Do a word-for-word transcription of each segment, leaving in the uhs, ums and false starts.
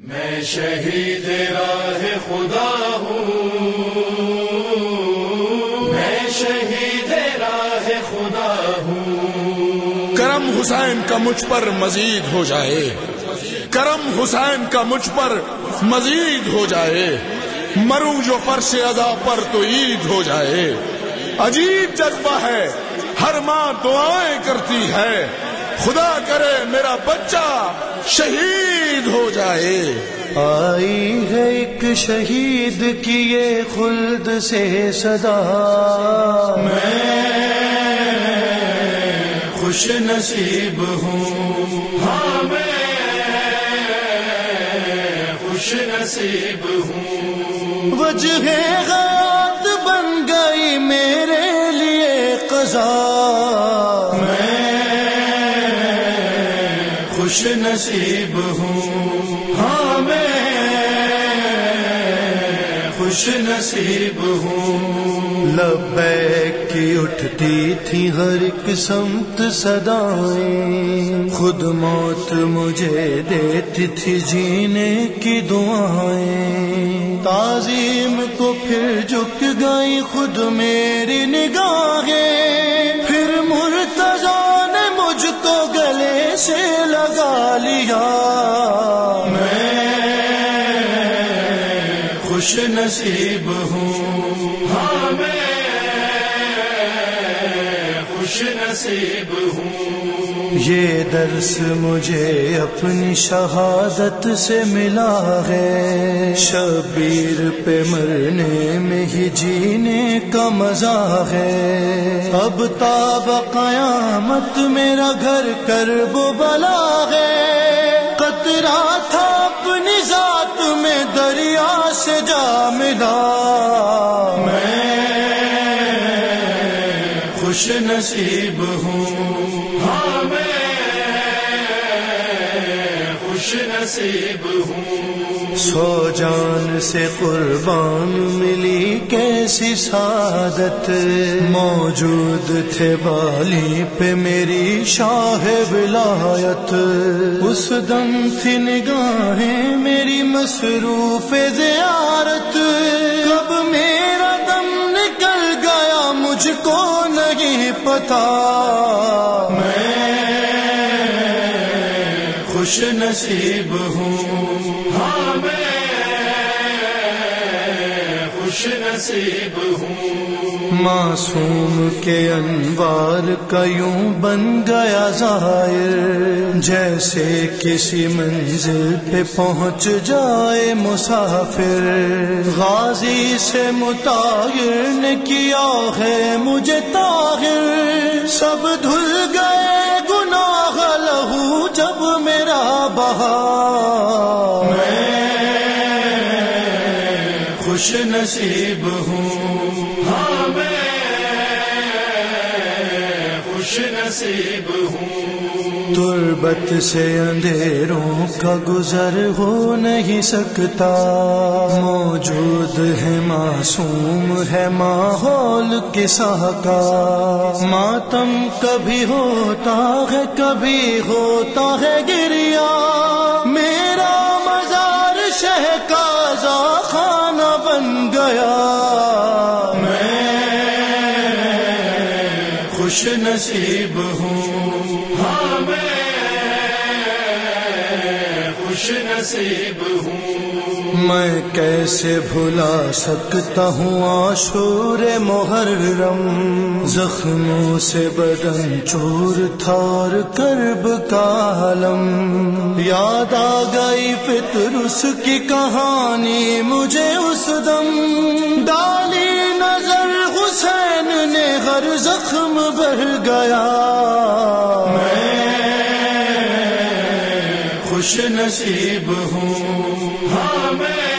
میں شہید راہ خدا ہوں، میں شہید راہ خدا ہوں۔ کرم حسین کا مجھ پر مزید ہو جائے، کرم حسین کا مجھ پر مزید ہو جائے، مروں جو فرش عزا پر تو عید ہو جائے۔ عجیب جذبہ ہے، ہر ماں دعائیں کرتی ہے، خدا کرے میرا بچہ شہید ہو جائے۔ آئی ہے ایک شہید کی یہ خلد سے صدا، میں خوش نصیب ہوں، ہاں میں خوش نصیب ہوں۔ وجہ غیرت بن گئی میرے لیے قضا، خوش نصیب ہوں، ہاں میں خوش نصیب ہوں۔ لبیک کی اٹھتی تھی ہر ایک سمت صدائیں، خود موت مجھے دیتی تھی جینے کی دعائیں۔ تعظیم کو پھر جھک گئی خود میری نگاہیں، پھر مرتضی نے مجھ کو گلے سے لگا لیا۔ میں خوش نصیب ہوں، ہاں میں خوش نصیب ہوں۔ یہ درس مجھے اپنی شہادت سے ملا ہے، شبیر پہ مرنے میں ہی جینے کا مزہ ہے۔ اب تاب قیامت میرا گھر کرب و بلا ہے، قطرہ تھا اپنی ذات میں دریا سے جا ملا۔ میں خوش نصیب ہوں، ہاں میں خوش نصیب ہوں۔ سو جان سے قربان ملی کیسی سعادت، موجود تھے بالی پہ میری شاہ ولایت۔ اس دم تھی نگاہیں میری مصروف زیارت، کب میرا دم نکل گیا مجھ کو نہیں پتا۔ میں خوش نصیب ہوں، ہاں میں خوش نصیب ہوں۔ معصوم کے انوار کا یوں بن گیا ظاہر، جیسے کسی منزل پہ پہنچ جائے مسافر۔ غازی سے مطاہر نے کیا ہے مجھے طاہر، سب دھل گئے گناہ لہو جب میرا بہا۔ خوش نصیب ہوں، ہاں میں خوش نصیب ہوں۔ تربت سے اندھیروں کا گزر ہو نہیں سکتا، موجود ہے معصوم ہے ماحول کسا کا۔ ماتم کبھی ہوتا ہے کبھی ہوتا ہے گریا، میرا مزار شہ کا خانہ بن گیا۔ میں خوش نصیب ہوں، ہاں میں خوش نصیب ہوں۔ میں کیسے بھلا سکتا ہوں عاشور محرم، زخموں سے بدن چور تھا اور کرب کا عالم۔ یاد آ گئی فطرس کی کہانی مجھے اس دم، ڈالی نظر حسین نے ہر زخم بھر گیا۔ خوش نصیب ہوں، ہاں میں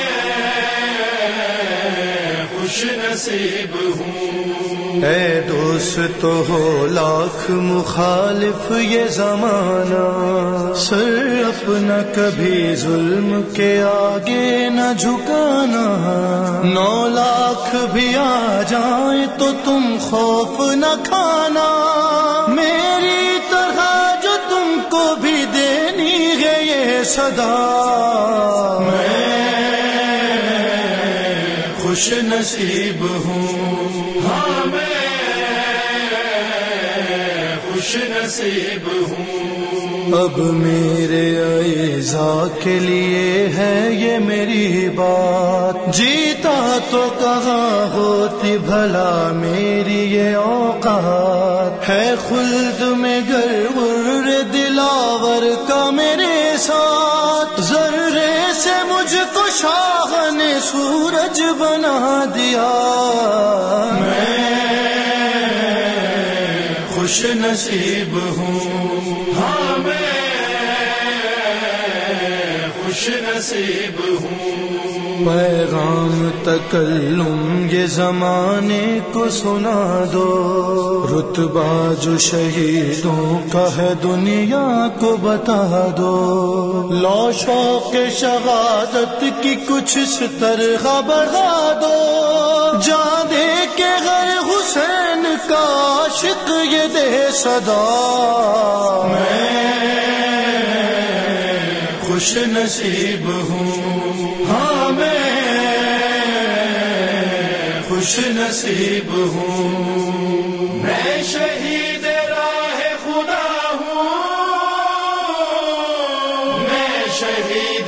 خوش نصیب ہوں۔ اے دوست تو ہو لاکھ مخالف یہ زمانہ، سر اپنا کبھی ظلم کے آگے نہ جھکانا۔ نو لاکھ بھی آ جائیں تو تم خوف نہ کھانا، میری طرح جو تم کو بھی دینی ہے یہ صدا۔ خوش نصیب ہوں، ہاں میں خوش نصیب ہوں۔ اب میرے اعزا کے لیے ہے یہ میری بات، جیتا تو کہاں ہوتی بھلا میری یہ اوقات، ہے خلد میں گرور دلاور کا میرے ساتھ، ذرے سے مجھ کو شاہ نے سورج بنا دیا، میں خوش نصیب ہوں، ہاں میں خوش نصیب ہوں۔ پیغام تکلم یہ زمانے کو سنا دو، رتبہ جو شہیدوں کا ہے دنیا کو بتا دو، لو شوق شہادت کی کچھ اس طرح بڑھا دو، جان دے کے غیر حسین کا عاشق یہ دے صدا، میں خوش نصیب ہوں، ہاں میں خوش نصیب ہوں۔ میں شہید راہ خدا ہوں، میں شہید